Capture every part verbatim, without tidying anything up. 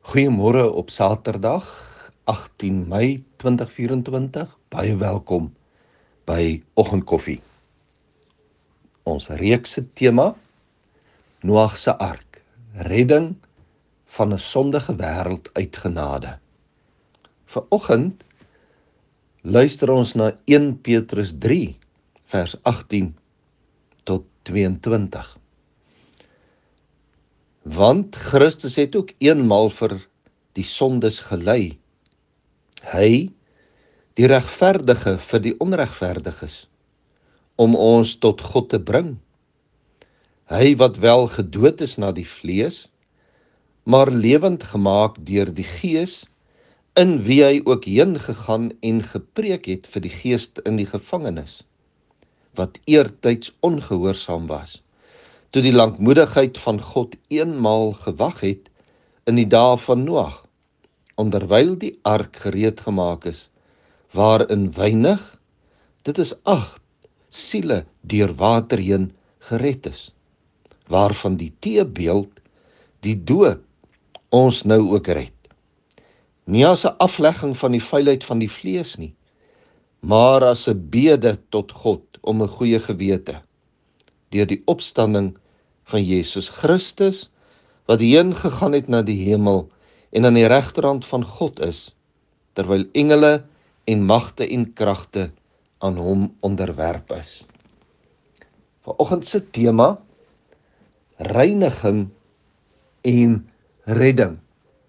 Goeiemôre op Saterdag, agtien Mei tweeduisend vyf-en-twintig. Baie welkom by Oggendkoffie. Ons reeks se tema: Noag se ark, redding van 'n sondige wêreld uit genade. Vanoggend luister ons na eerste Petrus drie vers agtien tot twee-en-twintig. Want Christus het ook eenmal vir die sondes gelei, hy die regverdige vir die onregverdiges, om ons tot God te bring. Hy wat wel gedood is na die vlees, maar lewend gemaak deur die Gees, in wie hy ook heen gegaan en gepreek het vir die gees in die gevangenis, wat eertyds ongehoorsaam was, toe die lankmoedigheid van God eenmaal gewag het in die dae van Noag, onderwyl die ark gereed gemaak is, waarin weinig, dit is agt siele deur water heen gered is, waarvan die teebeeld, die dood, ons nou ook red. Nie as 'n aflegging van die vuilheid van die vlees nie, maar as 'n bede tot God om 'n goeie gewete, deur die opstanding van Jesus Christus, wat heen gegaan het na die hemel en aan die regterhand van God is, terwyl engele en magte en kragte aan hom onderwerp is. Vanoggend se tema: reiniging en redding.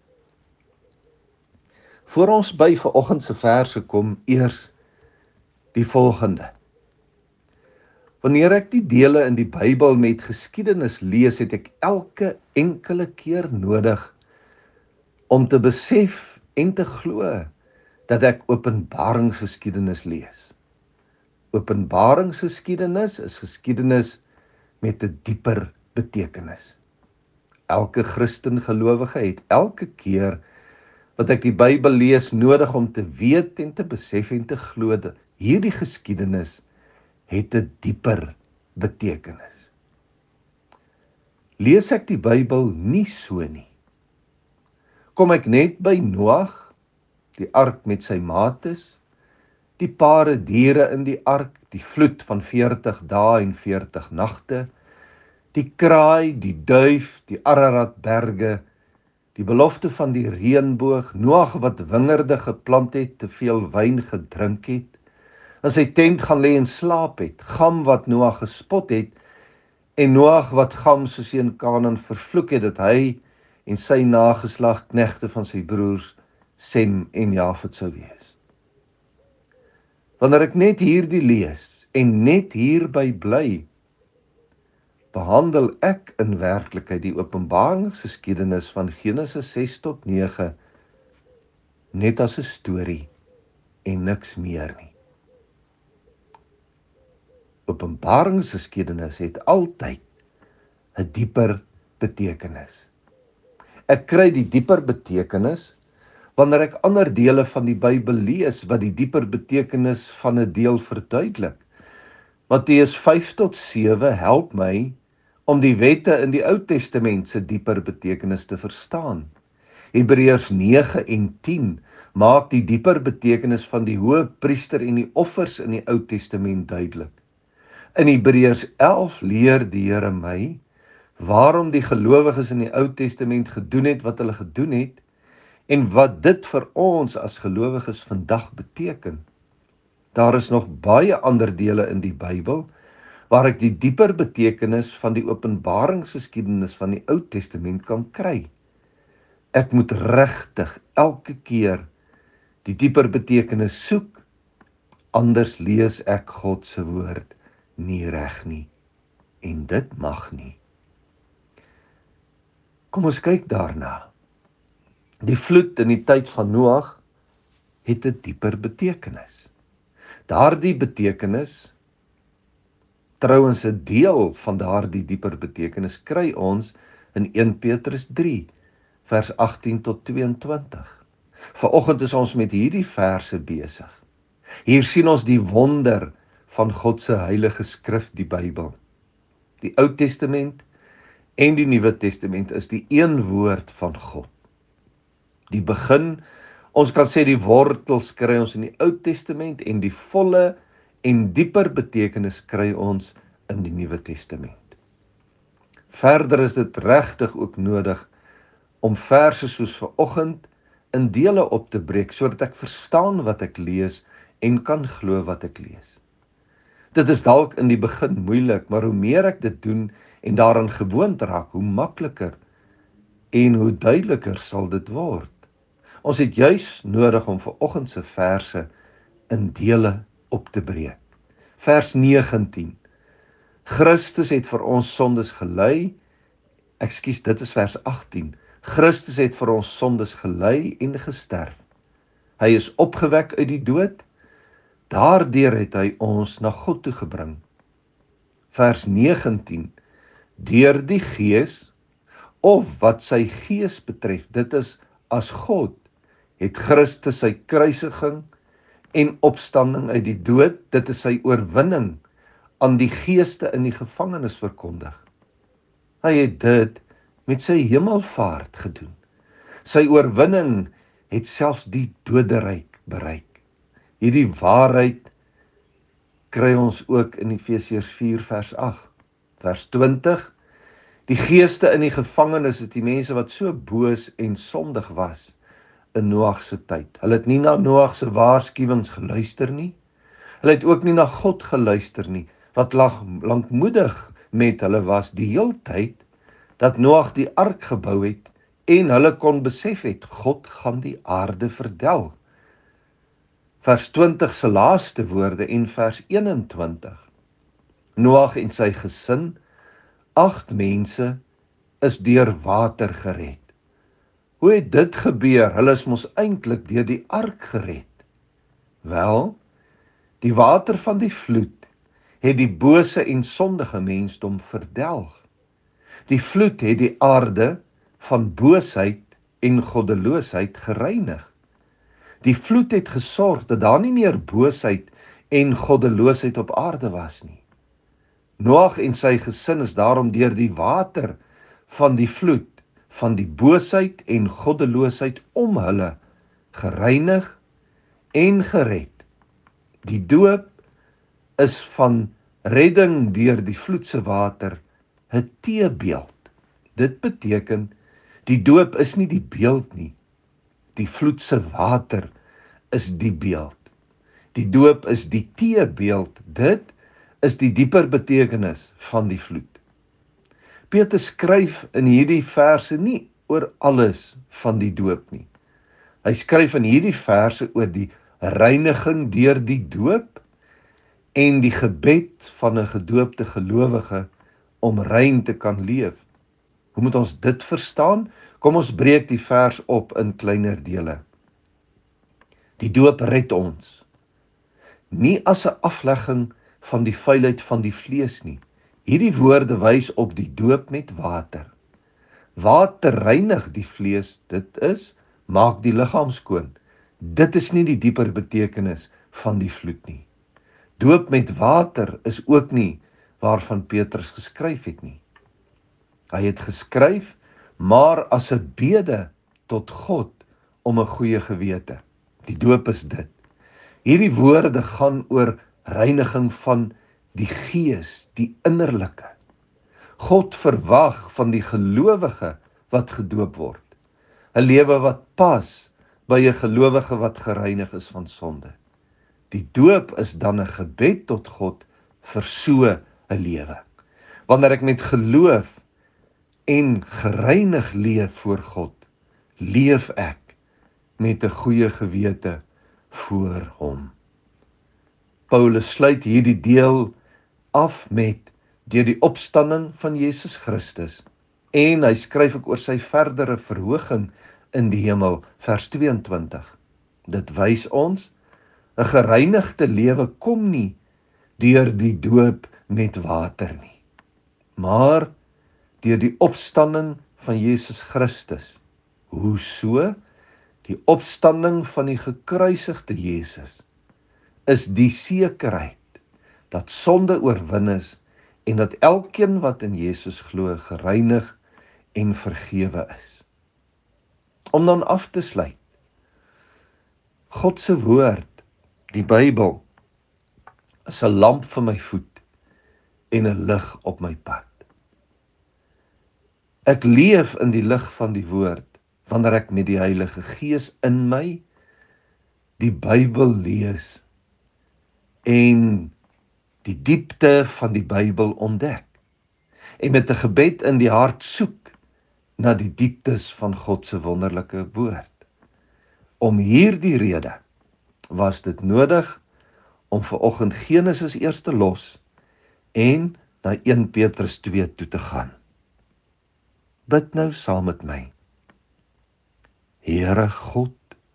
Voor ons by vanoggend se verse kom, eers die volgende. Wanneer ek die dele in die Bybel met geskiedenis lees, het ek elke enkele keer nodig om te besef en te glo dat ek openbaringsgeskiedenis lees. Openbaringsgeskiedenis is geskiedenis met 'n dieper betekenis. Elke Christen gelowige het elke keer wat ek die Bybel lees nodig om te weet en te besef en te glo dat hierdie geskiedenis het 'n dieper betekenis. Lees ek die Bybel nie so nie, kom ek net by Noag, die ark met sy mates, die pare diere in die ark, die vloed van veertig dae en veertig nagte, die kraai, die duif, die Araratberge, die belofte van die reënboog, Noag wat wingerde geplant het, te veel wyn gedrink het, in sy tent gaan lê en slaap het, Gam wat Noag gespot het, en Noag wat Gam se seun Kanaan vervloek het, dat hy en sy nageslag knegte van sy broers Sem en Jafet sou wees. Wanneer ek net hierdie lees en net hierby bly, behandel ek in werklikheid die openbaringsgeskiedenis van Genesis ses tot nege net as 'n storie en niks meer nie. Openbaringsgeskiedenis het altyd 'n dieper betekenis. Ek kry die dieper betekenis wanneer ek ander dele van die Bybel lees wat die dieper betekenis van 'n deel verduidelik. Matteus vyf tot sewe help my om die wette in die Ou Testament se dieper betekenis te verstaan. Hebreërs nege en tien maak die dieper betekenis van die hoëpriester en die offers in die Ou Testament duidelik. In Hebreërs elf leer die Here my waarom die gelowiges in die Ou Testament gedoen het wat hulle gedoen het en wat dit vir ons as gelowiges vandag beteken. Daar is nog baie ander dele in die Bybel waar ek die dieper betekenis van die openbaringsgeskiedenis van die Ou Testament kan kry. Ek moet regtig elke keer die dieper betekenis soek, anders lees ek God se woord nie reg nie, en dit mag nie. Kom ons kyk daarna. Die vloed in die tyd van Noag het 'n dieper betekenis. Daardie betekenis, trouwens 'n deel van daardie dieper betekenis kry ons in eerste Petrus drie, vers agtien tot twee-en-twintig. Vanoggend is ons met hierdie verse besig. Hier sien ons die wonder van God se heilige skrif, die Bybel. Die Ou Testament en die Nuwe Testament is die een woord van God. Die begin, ons kan sê die wortels kry ons in die Ou Testament en die volle en dieper betekenis kry ons in die Nuwe Testament. Verder is dit regtig ook nodig om verse soos vanoggend in dele op te breek, sodat ek verstaan wat ek lees en kan glo wat ek lees. Dit is dalk in die begin moeilik, maar hoe meer ek dit doen en daaraan gewoond raak, hoe makliker en hoe duideliker sal dit word. Ons het juis nodig om vanoggend se verse in dele op te breek. Vers negentien. Christus het vir ons sondes gely. Ekskuus, dit is vers agttien. Christus het vir ons sondes gely en gesterf. Hy is opgewek uit die dood. Daardeur het hy ons na God toe gebring. Vers negentien. Deur die Gees, of wat sy Gees betref, dit is as God, het Christus sy kruisiging en opstanding uit die dood, dit is sy oorwinning aan die geeste in die gevangenis verkondig. Hy het dit met sy hemelvaart gedoen. Sy oorwinning het selfs die doderyk bereik. Hierdie waarheid kry ons ook in Efesiërs vier vers agt. Vers twintig. Die geeste in die gevangenis het die mense wat so boos en sondig was in Noag se tyd. Hulle het nie na Noag se waarskuwings geluister nie. Hulle het ook nie na God geluister nie, wat lankmoedig met hulle was die heeltyd dat Noag die ark gebou het en hulle kon besef het, God gaan die aarde verdelg. Vers twintig se laaste woorde en vers eenentwintig. Noag en sy gesin, agt mense, is deur water gered. Hoe het dit gebeur? Hulle is mos eintlik deur die ark gered. Wel, die water van die vloed het die bose en sondige mensdom verdelg. Die vloed het die aarde van boosheid en goddeloosheid gereinig. Die vloed het gesorg dat daar nie meer boosheid en goddeloosheid op aarde was nie. Noag en sy gesin is daarom deur die water van die vloed, van die boosheid en goddeloosheid om hulle gereinig en gered. Die doop is van redding deur die vloedse water 'n teebeeld. Dit beteken, die doop is nie die beeld nie. Die vloedse water is die beeld. Die doop is die teebeeld. Dit is die dieper betekenis van die vloed. Petrus skryf in hierdie verse nie oor alles van die doop nie. Hy skryf in hierdie verse oor die reiniging deur die doop en die gebed van 'n gedoopte gelowige om rein te kan leef. Hoe moet ons dit verstaan? Kom ons breek die vers op in kleiner dele. Die doop red ons, nie as 'n aflegging van die vuilheid van die vlees nie. Hierdie woorde wys op die doop met water. Water reinig die vlees, dit is, maak die liggaam skoon. Dit is nie die dieper betekenis van die vloed nie. Doop met water is ook nie waarvan Petrus geskryf het nie. Hy het geskryf, maar as 'n bede tot God om 'n goeie gewete. Die doop is dit. Hierdie woorde gaan oor reiniging van die gees, die innerlike. God verwag van die gelowige wat gedoop word 'n lewe wat pas by 'n gelowige wat gereinig is van sonde. Die doop is dan 'n gebed tot God vir so 'n lewe. Wanneer ek met geloof en gereinig leef voor God, leef ek met 'n goeie gewete voor hom. Paulus sluit hierdie deel af met deur die opstanding van Jesus Christus en hy skryf ook oor sy verdere verhoging in die hemel, vers tweeëntwintig. Dit wys ons, 'n gereinigde lewe kom nie deur die doop met water nie, maar deur die opstanding van Jesus Christus. Hoe so? Die opstanding van die gekruisigde Jesus is die sekerheid dat sonde oorwin is en dat elkeen wat in Jesus glo gereinig en vergewe is. Om dan af te sluit. God se woord, die Bybel, is 'n lamp vir my voet en 'n lig op my pad. Ek leef in die lig van die woord, wanneer ek met die Heilige Gees in my die Bybel lees en die diepte van die Bybel ontdek. En met 'n gebed in die hart soek na die dieptes van God se wonderlike woord. Om hierdie rede was dit nodig om vanoggend Genesis eers te los en na een Petrus twee toe te gaan. Bid nou saam met my. Here God,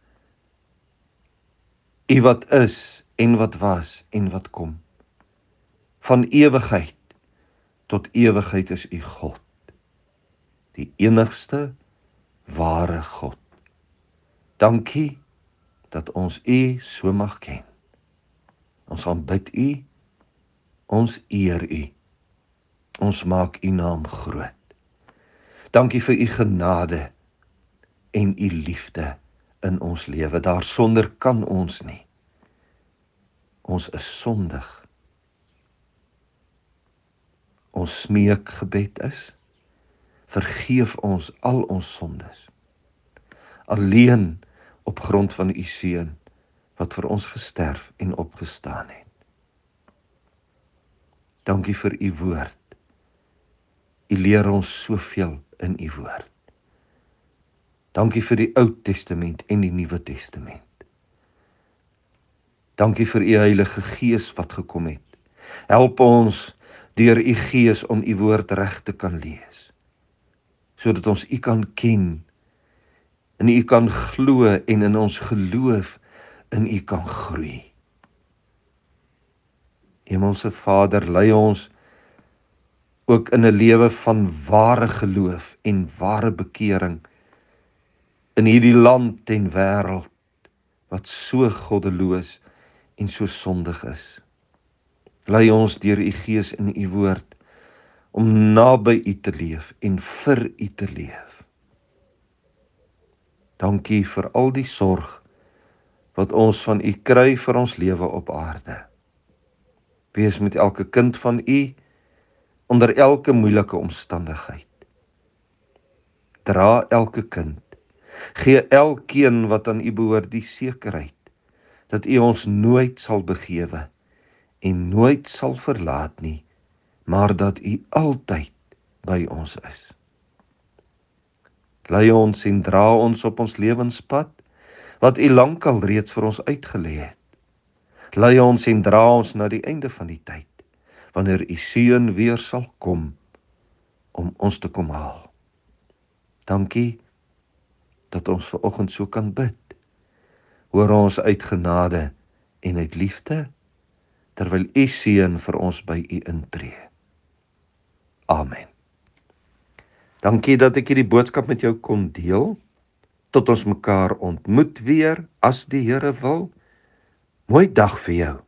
U wat is en wat was en wat kom. Van ewigheid tot ewigheid is U God, die enigste ware God. Dankie dat ons U so mag ken. Ons aanbid U, ons eer U, ons maak U naam groot. Dankie vir U genade en U liefde in ons lewe. Daarsonder kan ons nie. Ons is sondig. Ons smeekgebed is, vergeef ons al ons sondes. Alleen op grond van U seun wat vir ons gesterf en opgestaan het. Dankie vir U woord. U leer ons soveel in U woord. Dankie vir die Ou Testament en die Nuwe Testament. Dankie vir U Heilige Gees wat gekom het. Help ons deur U Gees om U woord reg te kan lees, sodat ons U kan ken, in U kan glo en in ons geloof in U kan groei. Hemelse Vader, lei ons ook in 'n lewe van ware geloof en ware bekering in hierdie land en wêreld wat so goddeloos en so sondig is. Lei ons deur U Gees in U woord om naby U te leef en vir U te leef. Dankie vir al die sorg wat ons van U kry vir ons lewe op aarde. Wees met elke kind van U onder elke moeilike omstandigheid. Dra elke kind. Gee elkeen wat aan U behoort die sekerheid dat U ons nooit sal begewe en nooit sal verlaat nie, maar dat U altyd by ons is. Lei ons en dra ons op ons lewenspad, wat U lankal reeds vir ons uitgelê het. Lei ons en dra ons na die einde van die tyd, wanneer U seun weer sal kom, om ons te kom haal. Dankie, dat ons vanoggend so kan bid. Hoor ons uit genade en uit liefde, terwyl U seun vir ons by U intree. Amen. Dankie dat ek hierdie boodskap met jou kon deel. Tot ons mekaar ontmoet weer, as die Here wil. Mooi dag vir jou.